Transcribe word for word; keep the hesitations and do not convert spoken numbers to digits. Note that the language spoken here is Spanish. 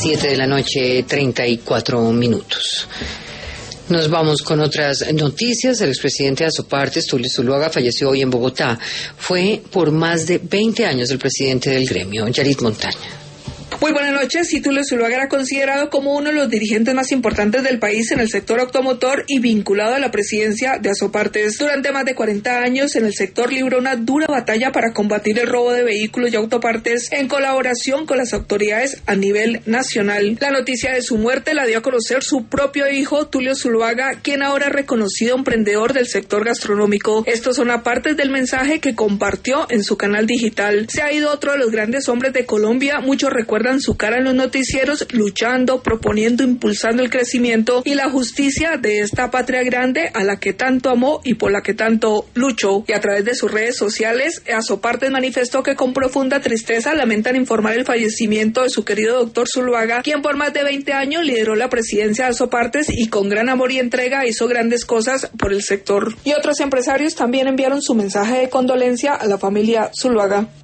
siete de la noche, treinta y cuatro minutos. Nos vamos con otras noticias. El expresidente de Asopartes, Tulio Zuluaga, falleció hoy en Bogotá. Fue por más de veinte años el presidente del gremio. Yarit Montaña. Muy buenas noches. Tulio Zuluaga era considerado como uno de los dirigentes más importantes del país en el sector automotor y vinculado a la presidencia de Asopartes. Durante más de cuarenta años en el sector libró una dura batalla para combatir el robo de vehículos y autopartes en colaboración con las autoridades a nivel nacional. La noticia de su muerte la dio a conocer su propio hijo, Tulio Zuluaga, quien ahora es reconocido emprendedor del sector gastronómico. Estos son apartes del mensaje que compartió en su canal digital. Se ha ido otro de los grandes hombres de Colombia. Muchos recuerdan su cara en los noticieros, luchando, proponiendo, impulsando el crecimiento y la justicia de esta patria grande a la que tanto amó y por la que tanto luchó. Y a través de sus redes sociales, Asopartes manifestó que con profunda tristeza lamentan informar el fallecimiento de su querido doctor Zuluaga, quien por más de veinte años lideró la presidencia de Asopartes y con gran amor y entrega hizo grandes cosas por el sector. Y otros empresarios también enviaron su mensaje de condolencia a la familia Zuluaga.